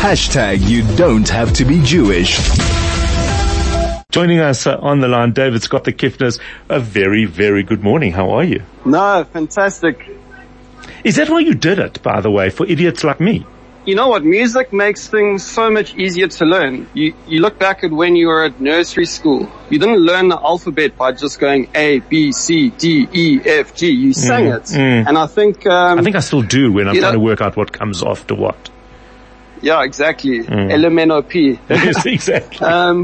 You don't have to be Jewish. Joining us on the line, David Scott, the Kiffners. A very, very good morning. How are you? No, fantastic. Is that why you did it, by the way, for idiots like me? You know what? Music makes things so much easier to learn. You look back at when you were at nursery school. You didn't learn the alphabet by just going A, B, C, D, E, F, G. You sang it. And I think I still do when I'm trying to work out what comes after what. Yeah, exactly. LMNOP. Yes, exactly.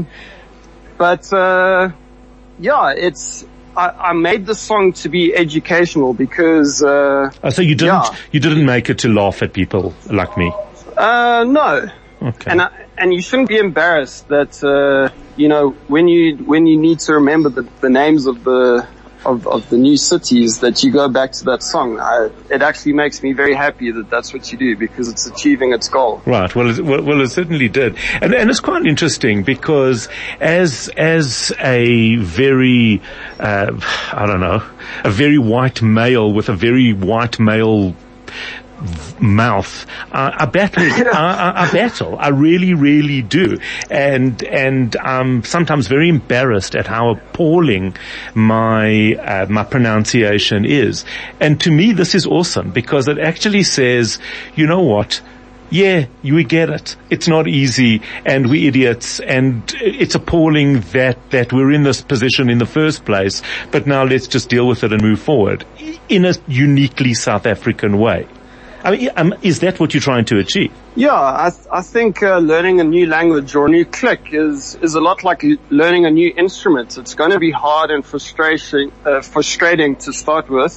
I made the song to be educational because, so you didn't make it to laugh at people like me? No. Okay. And you shouldn't be embarrassed that, when you need to remember the names of the new cities, that you go back to that song. It actually makes me very happy that that's what you do, because it's achieving its goal. Right. Well, it certainly did. And it's quite interesting because as a very, a very white male with a very white male mouth, I battle. I really, really do. And I'm sometimes very embarrassed at how appalling my pronunciation is. And to me, this is awesome because it actually says, you know what? Yeah, we get it. It's not easy, and we're idiots, and it's appalling that we're in this position in the first place, but now let's just deal with it and move forward in a uniquely South African way. I mean, is that what you're trying to achieve? Yeah, I think learning a new language or a new click is a lot like learning a new instrument. It's going to be hard and frustrating to start with,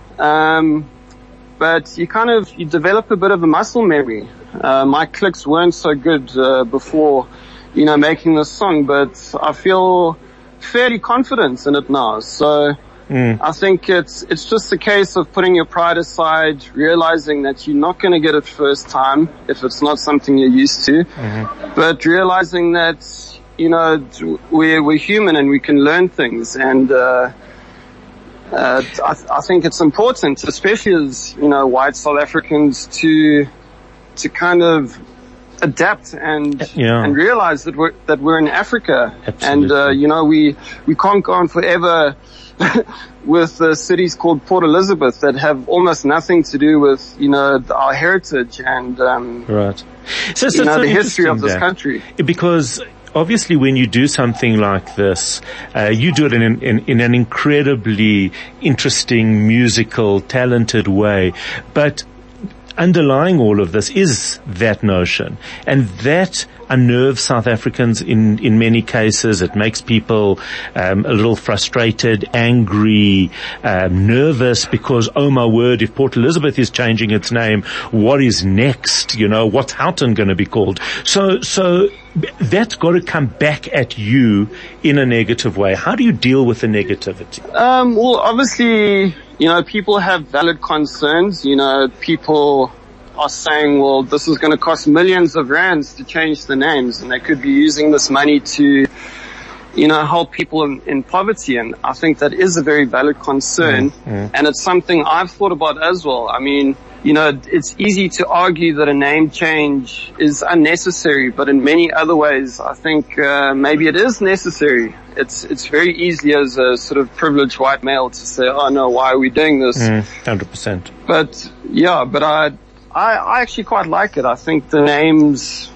but you develop a bit of a muscle memory. My clicks weren't so good before, making this song, but I feel fairly confident in it now. So. I think it's just a case of putting your pride aside, realizing that you're not going to get it first time if it's not something you're used to, but realizing that, we're human and we can learn things. And, I think it's important, especially as, white South Africans to kind of adapt and realize that we're in Africa. Absolutely. And, we can't go on forever with cities called Port Elizabeth that have almost nothing to do with, our heritage and, right. So the history of this country. Because obviously when you do something like this, you do it in an incredibly interesting, musical, talented way, but underlying all of this is that notion, and that unnerves South Africans in many cases. It makes people a little frustrated, angry, nervous, because, oh my word, if Port Elizabeth is changing its name, what is next? What's Houghton going to be called? So that's got to come back at you in a negative way. How do you deal with the negativity? Well, obviously, people have valid concerns. People are saying, well, this is going to cost millions of rands to change the names, and they could be using this money to, help people in poverty. And I think that is a very valid concern. And it's something I've thought about as well. I mean, it's easy to argue that a name change is unnecessary, but in many other ways, I think, maybe it is necessary. It's very easy as a sort of privileged white male to say, oh no, why are we doing this? 100%. But I actually quite like it. I think the names,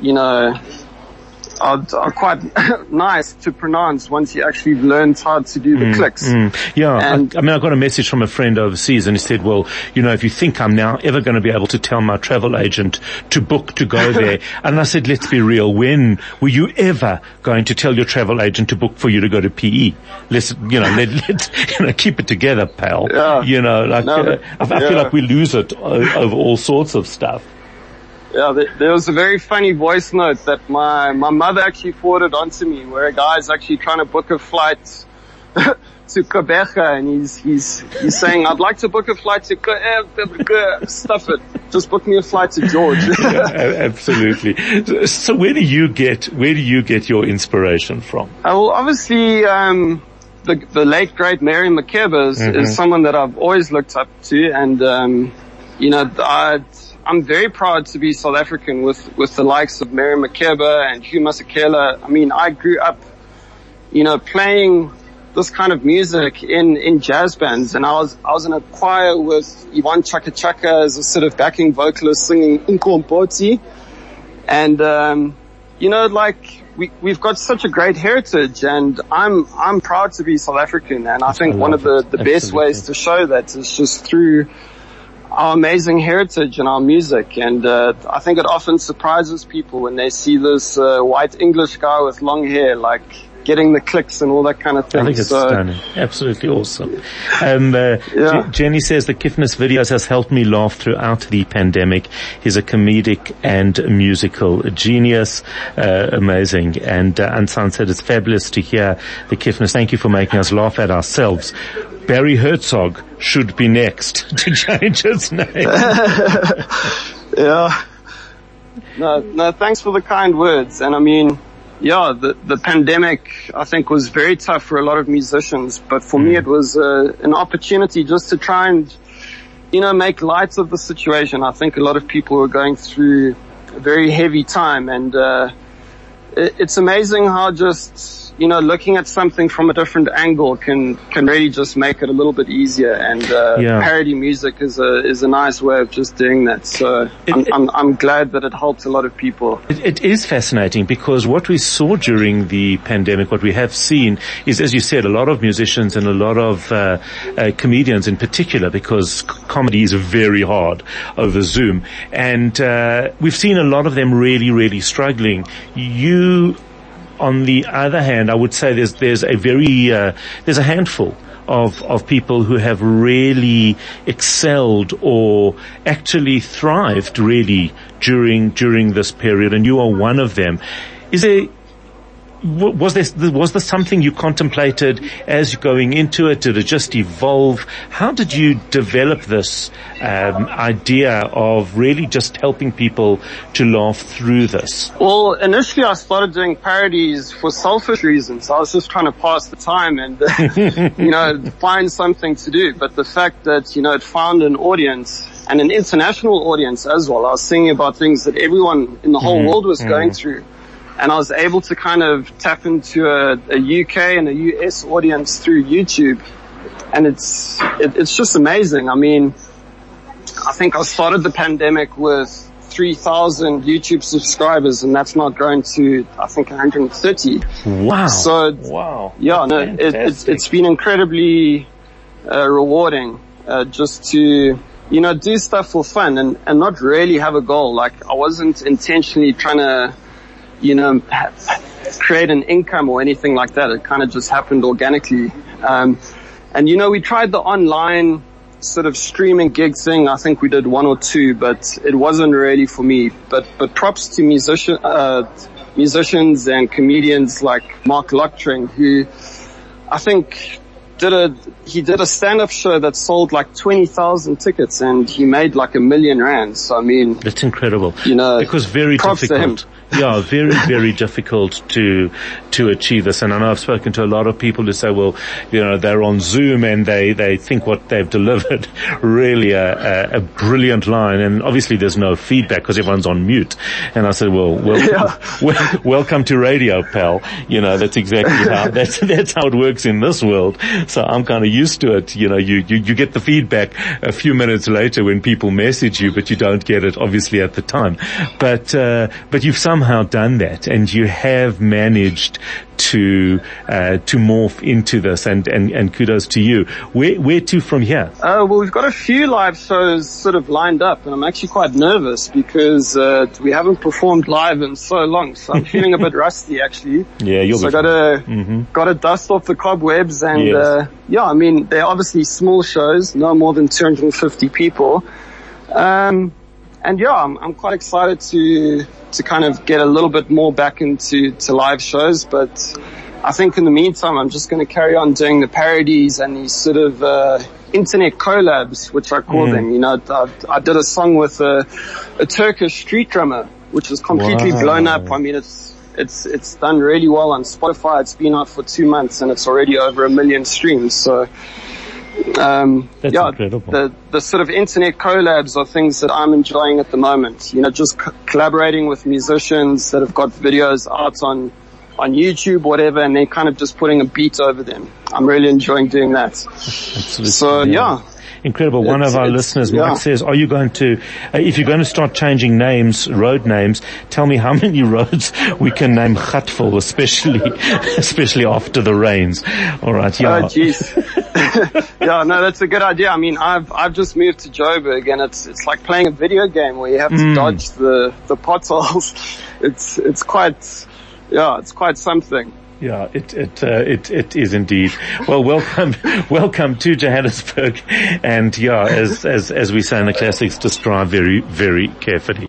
are quite nice to pronounce once you actually learn how to do the clicks. Yeah, and I got a message from a friend overseas, and he said, well, if you think I'm now ever going to be able to tell my travel agent to book to go there, and I said, let's be real, when were you ever going to tell your travel agent to book for you to go to PE? Let's keep it together, pal. Yeah. I feel like we lose it over all sorts of stuff. Yeah, there was a very funny voice note that my mother actually forwarded onto me, where a guy's actually trying to book a flight to Quebeca, and he's saying, I'd like to book a flight to Quebec. Stuff it. Just book me a flight to George. Yeah, absolutely. So where do you get your inspiration from? Well, obviously, the late great Mary McKeber is someone that I've always looked up to, and, I'm very proud to be South African with the likes of Mary Makeba and Hugh Masekela. I mean, I grew up, playing this kind of music in jazz bands, and I was in a choir with Yvonne Chaka Chaka as a sort of backing vocalist singing Inkompoti. And, we've got such a great heritage, and I'm proud to be South African, and I think one of the best ways to show that is just through our amazing heritage and our music. And I think it often surprises people when they see this white English guy with long hair, like getting the clicks and all that kind of thing. I think it's stunning. Absolutely awesome. Jenny says the Kiffness videos has helped me laugh throughout the pandemic. He's a comedic and musical genius. Amazing. And Ansan said it's fabulous to hear the Kiffness. Thank you for making us laugh at ourselves. Barry Herzog should be next to change his name. Yeah. No, thanks for the kind words. And I mean, yeah, the pandemic, I think, was very tough for a lot of musicians, but for me it was an opportunity just to try and, make light of the situation. I think a lot of people were going through a very heavy time, and it's amazing how just, looking at something from a different angle can really just make it a little bit easier. And parody music is a nice way of just doing that. So I'm glad that it helps a lot of people. It is fascinating because what we saw during the pandemic, what we have seen is, as you said, a lot of musicians and a lot of comedians in particular, because comedy is very hard over Zoom, and we've seen a lot of them really, really struggling. On the other hand, I would say there's a handful of people who have really excelled or actually thrived really during this period, and you are one of them. Was there something you contemplated as going into it? Did it just evolve? How did you develop this idea of really just helping people to laugh through this? Well, initially I started doing parodies for selfish reasons. I was just trying to pass the time and, find something to do. But the fact that, it found an audience, and an international audience as well. I was singing about things that everyone in the whole world was going through. And I was able to kind of tap into a UK and a US audience through YouTube. And it's just amazing. I mean, I think I started the pandemic with 3,000 YouTube subscribers, and that's not grown to, I think, 130. Wow. So, wow. Yeah, no, it's been incredibly rewarding, just to, do stuff for fun and not really have a goal. Like, I wasn't intentionally trying to, create an income or anything like that. It kind of just happened organically. And we tried the online sort of streaming gig thing. I think we did one or two, but it wasn't really for me. But props to musicians and comedians like Mark Lochtring, who I think did a stand-up show that sold like 20,000 tickets, and he made like R1 million. So I mean, that's incredible. Because very difficult. Yeah, very, very difficult to achieve this. And I know I've spoken to a lot of people who say, well, they're on Zoom and they think what they've delivered really a brilliant line. And obviously there's no feedback because everyone's on mute. And I said, well, welcome to radio, pal. That's exactly that's how it works in this world. So I'm kind of used to it. You get the feedback a few minutes later when people message you, but you don't get it obviously at the time. But you've somehow done that, and you have managed to morph into this, and kudos to you. Where to from here? Well, we've got a few live shows sort of lined up, and I'm actually quite nervous because we haven't performed live in so long, so I'm feeling a bit rusty actually. Yeah, you'll be fine. Gotta dust off the cobwebs, and yes. I mean, they're obviously small shows, no more than 250 people. I'm quite excited to kind of get a little bit more back into live shows, but I think in the meantime I'm just going to carry on doing the parodies and these sort of internet collabs, which I call them. I did a song with a Turkish street drummer, which was completely blown up. I mean, it's done really well on Spotify. It's been out for 2 months and it's already over 1 million streams. So That's incredible. The sort of internet collabs are things that I'm enjoying at the moment. You know, just collaborating with musicians that have got videos out on YouTube, whatever, and they're kind of just putting a beat over them. I'm really enjoying doing that. Absolutely. So yeah. Incredible. One of our listeners, Mike, says, are you going to, if you're going to start changing names, road names, tell me how many roads we can name Gatville, especially after the rains. All right. Yeah. Oh, jeez. Yeah, no, that's a good idea. I mean, I've just moved to Joburg, and it's like playing a video game where you have to dodge the potholes. It's quite something. Yeah, it is indeed. Well, welcome to Johannesburg. And yeah, as we say in the classics, just drive very, very carefully.